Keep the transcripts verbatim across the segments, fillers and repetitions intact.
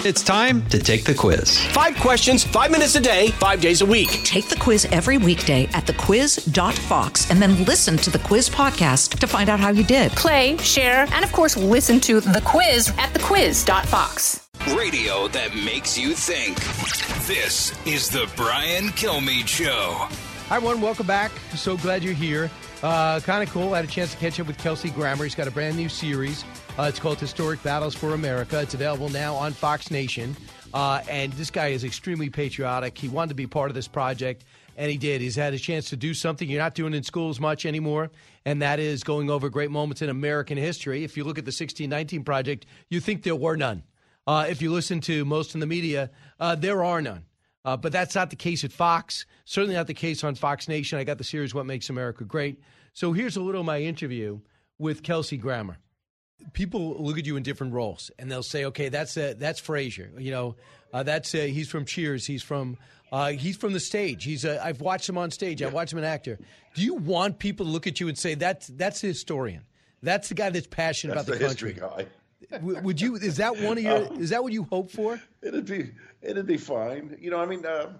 It's time to take the quiz. Five questions, five minutes a day, five days a week. Take the quiz every weekday at the quiz dot fox and then listen to the quiz podcast to find out how you did. Play, share, and of course, listen to the quiz at the quiz dot fox. Radio that makes you think. This is the Brian Kilmeade Show. Hi, everyone. Welcome back. So glad you're here. Uh, kind of cool. I had a chance to catch up with Kelsey Grammer. He's got a brand new series. Uh, it's called Historic Battles for America. It's available now on Fox Nation. Uh, and this guy is extremely patriotic. He wanted to be part of this project, and he did. He's had a chance to do something you're not doing in schools much anymore, and that is going over great moments in American history. If you look at the sixteen nineteen Project, you think there were none. Uh, if you listen to most in the media, uh, there are none. Uh, but that's not the case at Fox. Certainly not the case on Fox Nation. I got the series What Makes America Great. So here's a little of my interview with Kelsey Grammer. People look at you in different roles, and they'll say, "Okay, that's uh, that's Frasier. You know, uh, that's uh, he's from Cheers. He's from uh, he's from the stage. He's uh, I've watched him on stage. I've watched him an actor." Do you want people to look at you and say that's that's the historian? That's the guy that's passionate that's about the, the country. History guy. Would you? Is that one of your? Um, is that what you hope for? It'd be it'd be fine. You know, I mean, uh,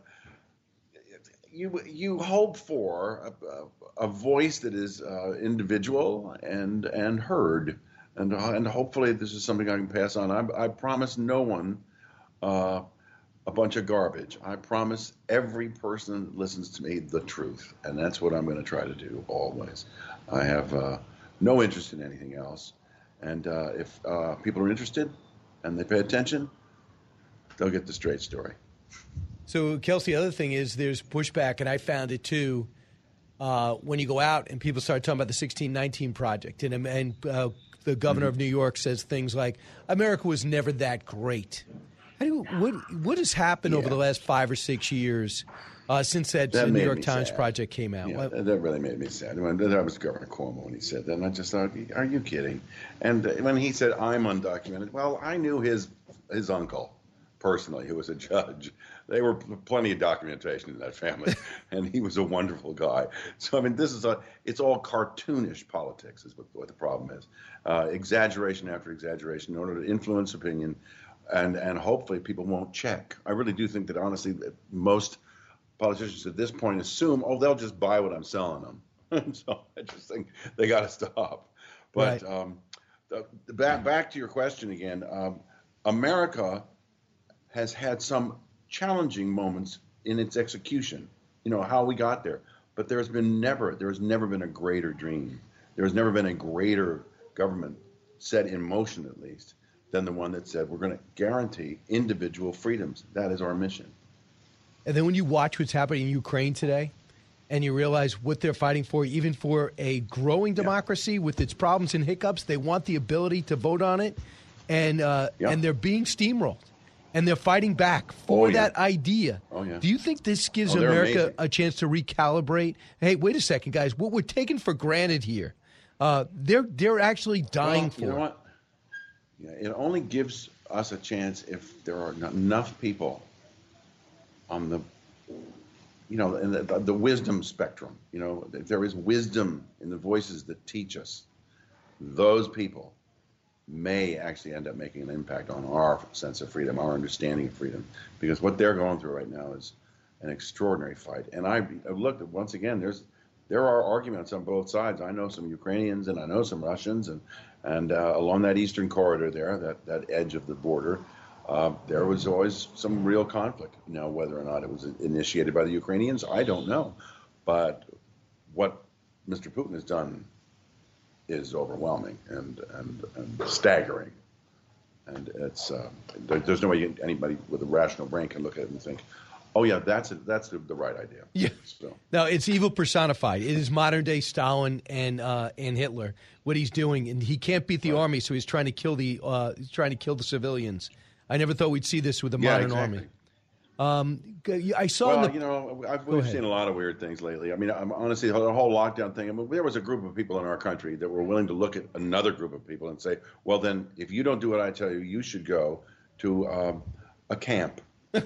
you you hope for a, a voice that is uh, individual and and heard, and uh, and hopefully this is something I can pass on. I, I promise no one uh, a bunch of garbage. I promise every person that listens to me the truth, and that's what I'm going to try to do always. I have uh, no interest in anything else. And uh, if uh, people are interested and they pay attention, they'll get the straight story. So, Kelsey, the other thing is there's pushback, and I found it too, uh, when you go out and people start talking about the sixteen nineteen Project. And, and uh, the governor mm-hmm. of New York says things like, America was never that great. How do you, what, what has happened yeah. over the last five or six years uh, since that, that New York Times sad. Project came out? Yeah, what? That really made me sad. When that was Governor Cuomo when he said that, and I just thought, are you kidding? And when he said, I'm undocumented, well, I knew his his uncle personally, who was a judge. There were plenty of documentation in that family, and he was a wonderful guy. So, I mean, this is a, it's all cartoonish politics is what, what the problem is. Uh, exaggeration after exaggeration in order to influence opinion, and, and hopefully people won't check. I really do think that, honestly, that most politicians at this point assume, oh, they'll just buy what I'm selling them. So I just think they got to stop. But right. um, the, the back, back to your question again, um, America has had some challenging moments in its execution, you know, how we got there. But there's been never, there's never been a greater dream. There's never been a greater government set in motion, at least, than the one that said we're going to guarantee individual freedoms. That is our mission. And then when you watch what's happening in Ukraine today, and you realize what they're fighting for, even for a growing democracy yeah. with its problems and hiccups, they want the ability to vote on it, and uh, yeah. and they're being steamrolled. And they're fighting back for oh, yeah. that idea. Oh, yeah. Do you think this gives oh, America amazing. a chance to recalibrate? Hey, wait a second, guys. What we're taking for granted here, uh, they're they're actually dying well, for. You know what? Yeah, it only gives us a chance if there are not enough people on the, you know, in the, the, the wisdom spectrum. You know, if there is wisdom in the voices that teach us, those people may actually end up making an impact on our sense of freedom, our understanding of freedom, because what they're going through right now is an extraordinary fight. And I I've looked at, once again, there's there are arguments on both sides. I know some Ukrainians and I know some Russians, and and uh, along that eastern corridor there, that, that edge of the border, uh, there was always some real conflict. Now, whether or not it was initiated by the Ukrainians, I don't know. But what Mister Putin has done is overwhelming and, and, and staggering. And it's uh, there, there's no way anybody with a rational brain can look at it and think, oh, yeah, that's it, that's the, the right idea. Yeah. So. No, it's evil personified. It is modern-day Stalin and uh, and Hitler, what he's doing. And he can't beat the right. army, so he's trying to kill the uh, he's trying to kill the civilians. I never thought we'd see this with the yeah, modern exactly. army. Um, I saw. Well, the, you know, I've, we've seen a lot of weird things lately. I mean, I'm, honestly, the whole lockdown thing. I mean, there was a group of people in our country that were willing to look at another group of people and say, "Well, then, if you don't do what I tell you, you should go to um, a camp."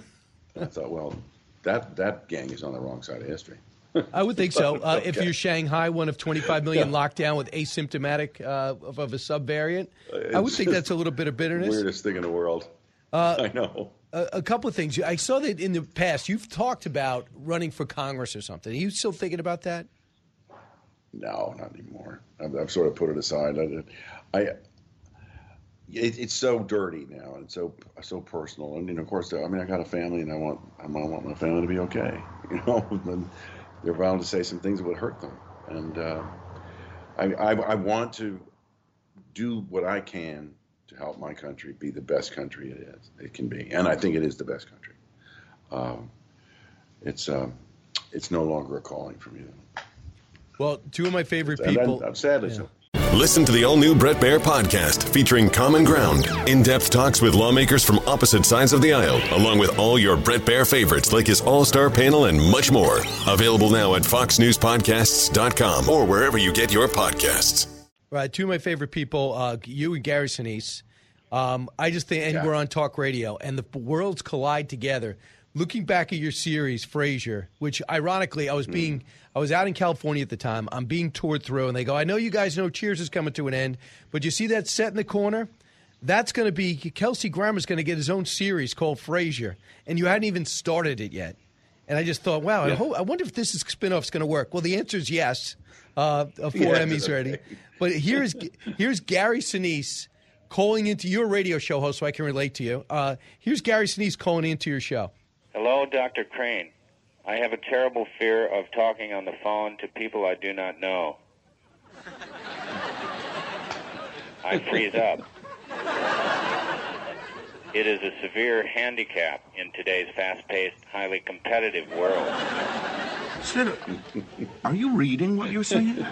I thought, well, that that gang is on the wrong side of history. I would think so. Uh, okay. If you're Shanghai, one of twenty-five million locked down with asymptomatic uh, of, of a subvariant, It's I would think that's a little bit of bitterness. Weirdest thing in the world. Uh, I know. A, a couple of things. I saw that in the past you've talked about running for Congress or something. Are you still thinking about that? No, not anymore. I've, I've sort of put it aside. I, I it, it's so dirty now, and so so personal. And you know, of course, I mean, I got a family, and I want I want my family to be okay. You know, and they're bound to say some things that would hurt them, and uh, I, I I want to do what I can to help my country be the best country it is. It can be, and I think it is the best country. Um, it's um, it's no longer a calling for me. Well, two of my favorite And people. I'm sadly Yeah. so. Listen to the all-new Brett Baier podcast featuring Common Ground, in-depth talks with lawmakers from opposite sides of the aisle, along with all your Brett Baier favorites like his all-star panel and much more. Available now at fox news podcasts dot com or wherever you get your podcasts. Right, two of my favorite people, uh, you and Gary Sinise. Um, I just think, and Yeah. we're on talk radio, and the worlds collide together. Looking back at your series, Frasier, which ironically, I was being, I was out in California at the time. I'm being toured through, and they go, I know you guys know Cheers is coming to an end, but you see that set in the corner? That's going to be, Kelsey Grammer's going to get his own series called Frasier, and you hadn't even started it yet. And I just thought, wow, Yeah. I, hope, I wonder if this is, spinoff's going to work. Well, the answer is yes. Uh, four Yeah, Emmys okay. ready. But here's here's Gary Sinise calling into your radio show host, so I can relate to you. Uh, here's Gary Sinise calling into your show. Hello, Doctor Crane. I have a terrible fear of talking on the phone to people I do not know. I freeze up. It is a severe handicap in today's fast-paced, highly competitive world. Sid, are you reading what you're saying?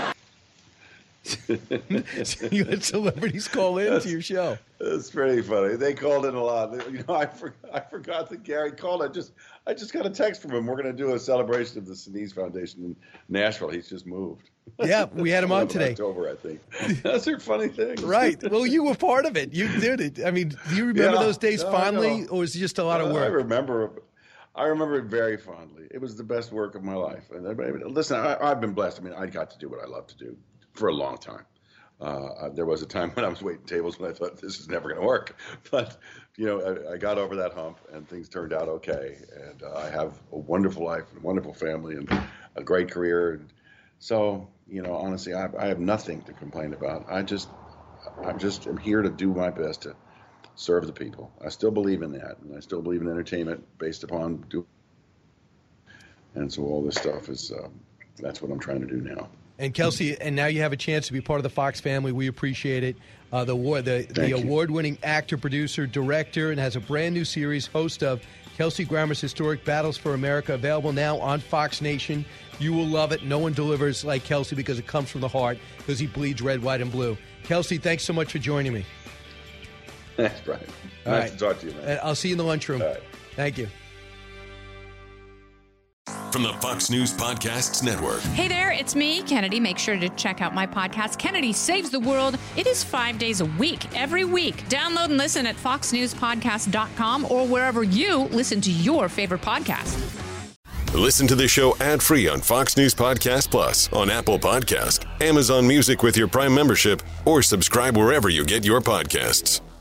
So you had celebrities call in to your show. It's pretty funny. They called in a lot. You know, I for, I forgot that Gary called. I just I just got a text from him. We're going to do a celebration of the Sinise Foundation in Nashville. He's just moved. Yeah, we had him on today. October, I think. That's a funny thing. Right. Well, you were part of it. You did it. I mean, do you remember Yeah, those days no, fondly, no. or was it just a lot of Uh, I work? remember. I remember it very fondly. It was the best work of my life. And I mean, listen, I, I've been blessed. I mean, I got to do what I love to do for a long time. Uh, there was a time when I was waiting tables when I thought this is never going to work. But, you know, I, I got over that hump and things turned out okay. And uh, I have a wonderful life and a wonderful family and a great career. And so, you know, honestly, I, I have nothing to complain about. I just, I'm just I'm here to do my best to serve the people. I still believe in that. And I still believe in entertainment based upon do. And so all this stuff is, um, that's what I'm trying to do now. And Kelsey, and now you have a chance to be part of the Fox family. We appreciate it. Uh, the award, the, the award-winning actor, producer, director, and has a brand new series, host of Kelsey Grammer's Historic Battles for America, available now on Fox Nation. You will love it. No one delivers like Kelsey because it comes from the heart, because he bleeds red, white, and blue. Kelsey, thanks so much for joining me. Thanks, Brian. All nice right. to talk to you, man. And I'll see you in the lunchroom. All right. Thank you. From the Fox News Podcasts Network. Hey there, it's me, Kennedy. Make sure to check out my podcast, Kennedy Saves the World. It is five days a week, every week. Download and listen at fox news podcast dot com or wherever you listen to your favorite podcast. Listen to the show ad-free on Fox News Podcast Plus, on Apple Podcast, Amazon Music with your Prime membership, or subscribe wherever you get your podcasts.